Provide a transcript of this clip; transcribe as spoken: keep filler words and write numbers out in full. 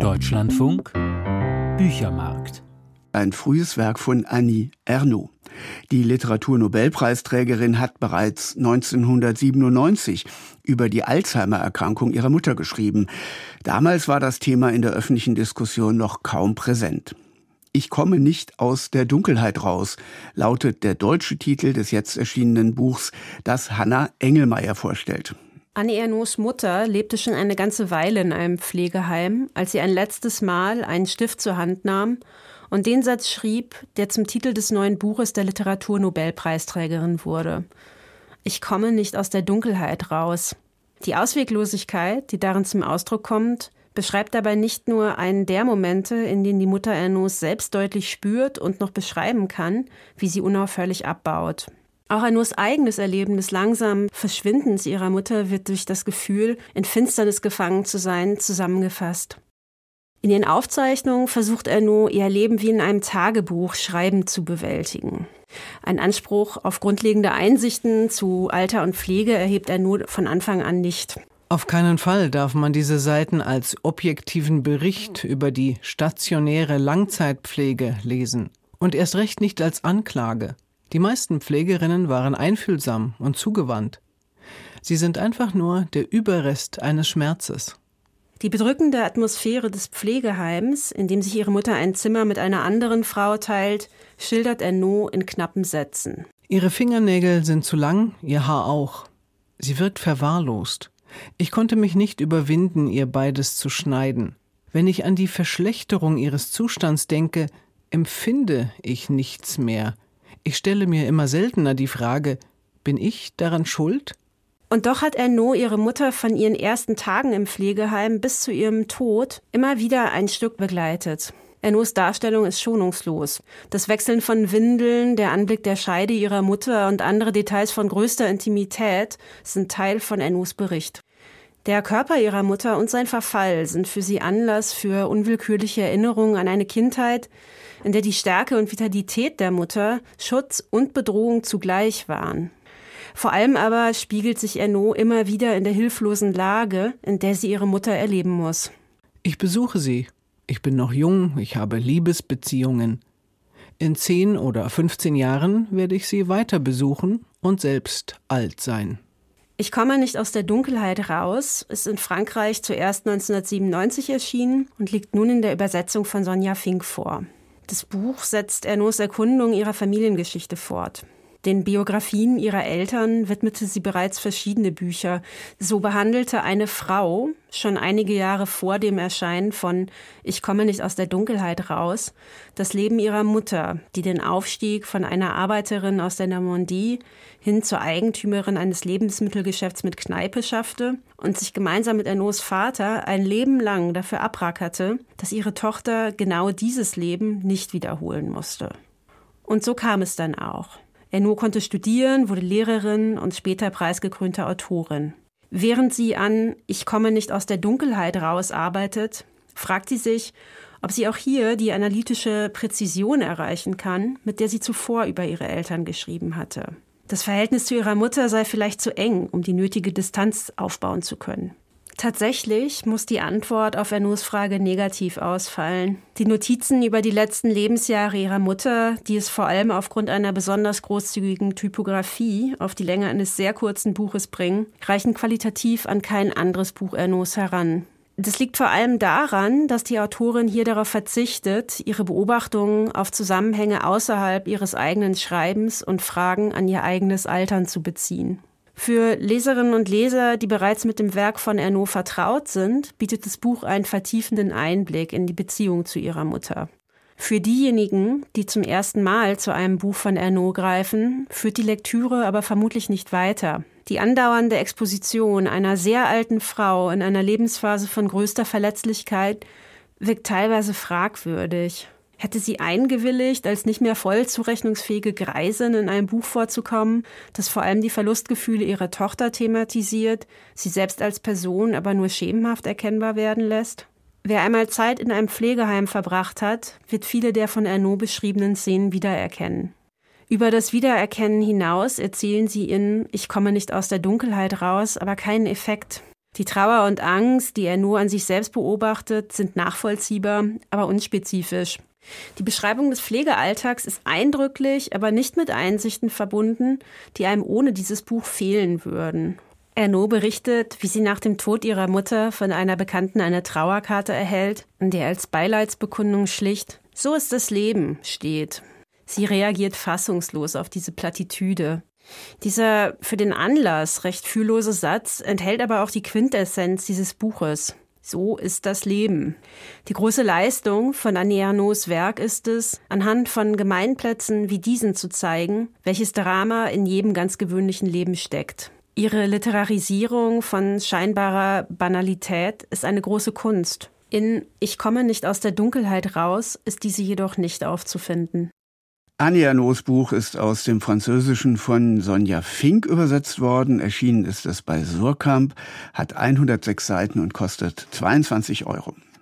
Deutschlandfunk Büchermarkt. Ein frühes Werk von Annie Ernaux. Die Literaturnobelpreisträgerin hat bereits neunzehnhundertsiebenundneunzig über die Alzheimer-Erkrankung ihrer Mutter geschrieben. Damals war das Thema in der öffentlichen Diskussion noch kaum präsent. Ich komme nicht aus der Dunkelheit raus, lautet der deutsche Titel des jetzt erschienenen Buchs, das Hannah Engelmeier vorstellt. Annie Ernaux' Mutter lebte schon eine ganze Weile in einem Pflegeheim, als sie ein letztes Mal einen Stift zur Hand nahm und den Satz schrieb, der zum Titel des neuen Buches der Literaturnobelpreisträgerin wurde. Ich komme nicht aus der Dunkelheit raus. Die Ausweglosigkeit, die darin zum Ausdruck kommt, beschreibt dabei nicht nur einen der Momente, in denen die Mutter Ernaux selbst deutlich spürt und noch beschreiben kann, wie sie unaufhörlich abbaut. Auch Ernaux eigenes Erleben des langsamen Verschwindens ihrer Mutter wird durch das Gefühl, in Finsternis gefangen zu sein, zusammengefasst. In ihren Aufzeichnungen versucht Ernaux, ihr Leben wie in einem Tagebuch schreibend zu bewältigen. Ein Anspruch auf grundlegende Einsichten zu Alter und Pflege erhebt Ernaux von Anfang an nicht. Auf keinen Fall darf man diese Seiten als objektiven Bericht über die stationäre Langzeitpflege lesen. Und erst recht nicht als Anklage. Die meisten Pflegerinnen waren einfühlsam und zugewandt. Sie sind einfach nur der Überrest eines Schmerzes. Die bedrückende Atmosphäre des Pflegeheims, in dem sich ihre Mutter ein Zimmer mit einer anderen Frau teilt, schildert Ernaux in knappen Sätzen. Ihre Fingernägel sind zu lang, ihr Haar auch. Sie wirkt verwahrlost. Ich konnte mich nicht überwinden, ihr beides zu schneiden. Wenn ich an die Verschlechterung ihres Zustands denke, empfinde ich nichts mehr. Ich stelle mir immer seltener die Frage, bin ich daran schuld? Und doch hat Ernaux ihre Mutter von ihren ersten Tagen im Pflegeheim bis zu ihrem Tod immer wieder ein Stück begleitet. Ernaux' Darstellung ist schonungslos. Das Wechseln von Windeln, der Anblick der Scheide ihrer Mutter und andere Details von größter Intimität sind Teil von Ernaux' Bericht. Der Körper ihrer Mutter und sein Verfall sind für sie Anlass für unwillkürliche Erinnerungen an eine Kindheit, in der die Stärke und Vitalität der Mutter Schutz und Bedrohung zugleich waren. Vor allem aber spiegelt sich Ernaux immer wieder in der hilflosen Lage, in der sie ihre Mutter erleben muss. Ich besuche sie. Ich bin noch jung, ich habe Liebesbeziehungen. In zehn oder fünfzehn Jahren werde ich sie weiter besuchen und selbst alt sein. Ich komme nicht aus der Dunkelheit raus, ist in Frankreich zuerst neunzehnhundertsiebenundneunzig erschienen und liegt nun in der Übersetzung von Sonja Fink vor. Das Buch setzt Ernaux' Erkundung ihrer Familiengeschichte fort. Den Biografien ihrer Eltern widmete sie bereits verschiedene Bücher. So behandelte eine Frau schon einige Jahre vor dem Erscheinen von Ich komme nicht aus der Dunkelheit raus das Leben ihrer Mutter, die den Aufstieg von einer Arbeiterin aus der Normandie hin zur Eigentümerin eines Lebensmittelgeschäfts mit Kneipe schaffte und sich gemeinsam mit Ernaux' Vater ein Leben lang dafür abrackerte, dass ihre Tochter genau dieses Leben nicht wiederholen musste. Und so kam es dann auch. Ernaux konnte studieren, wurde Lehrerin und später preisgekrönte Autorin. Während sie an Ich komme nicht aus der Dunkelheit raus arbeitet, fragt sie sich, ob sie auch hier die analytische Präzision erreichen kann, mit der sie zuvor über ihre Eltern geschrieben hatte. Das Verhältnis zu ihrer Mutter sei vielleicht zu eng, um die nötige Distanz aufbauen zu können. Tatsächlich muss die Antwort auf Ernaux' Frage negativ ausfallen. Die Notizen über die letzten Lebensjahre ihrer Mutter, die es vor allem aufgrund einer besonders großzügigen Typografie auf die Länge eines sehr kurzen Buches bringen, reichen qualitativ an kein anderes Buch Ernaux heran. Das liegt vor allem daran, dass die Autorin hier darauf verzichtet, ihre Beobachtungen auf Zusammenhänge außerhalb ihres eigenen Schreibens und Fragen an ihr eigenes Altern zu beziehen. Für Leserinnen und Leser, die bereits mit dem Werk von Ernaux vertraut sind, bietet das Buch einen vertiefenden Einblick in die Beziehung zu ihrer Mutter. Für diejenigen, die zum ersten Mal zu einem Buch von Ernaux greifen, führt die Lektüre aber vermutlich nicht weiter. Die andauernde Exposition einer sehr alten Frau in einer Lebensphase von größter Verletzlichkeit wirkt teilweise fragwürdig. Hätte sie eingewilligt, als nicht mehr voll zurechnungsfähige Greisin in einem Buch vorzukommen, das vor allem die Verlustgefühle ihrer Tochter thematisiert, sie selbst als Person aber nur schemenhaft erkennbar werden lässt? Wer einmal Zeit in einem Pflegeheim verbracht hat, wird viele der von Ernaux beschriebenen Szenen wiedererkennen. Über das Wiedererkennen hinaus erzielen sie in Ich komme nicht aus der Dunkelheit raus aber keinen Effekt. Die Trauer und Angst, die Ernaux an sich selbst beobachtet, sind nachvollziehbar, aber unspezifisch. Die Beschreibung des Pflegealltags ist eindrücklich, aber nicht mit Einsichten verbunden, die einem ohne dieses Buch fehlen würden. Ernaux berichtet, wie sie nach dem Tod ihrer Mutter von einer Bekannten eine Trauerkarte erhält, in der als Beileidsbekundung schlicht „So ist das Leben" steht. Sie reagiert fassungslos auf diese Plattitüde. Dieser für den Anlass recht fühllose Satz enthält aber auch die Quintessenz dieses Buches. So ist das Leben. Die große Leistung von Annie Ernauxs Werk ist es, anhand von Gemeinplätzen wie diesen zu zeigen, welches Drama in jedem ganz gewöhnlichen Leben steckt. Ihre Literarisierung von scheinbarer Banalität ist eine große Kunst. In »Ich komme nicht aus der Dunkelheit raus« ist diese jedoch nicht aufzufinden. Annie Ernauxs Buch ist aus dem Französischen von Sonja Fink übersetzt worden. Erschienen ist es bei Suhrkamp, hat hundertsechs Seiten und kostet zweiundzwanzig Euro.